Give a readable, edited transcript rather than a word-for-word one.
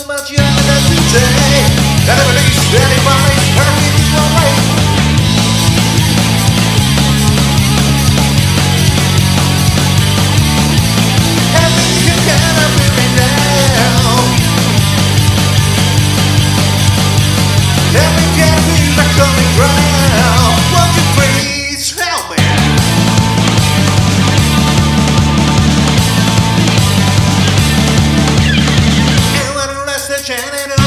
much younger than today. Anybody's hurting your way. Everything gonna bring me down. Every carries a coming ground. Won't you please help me? And when I rest the channel.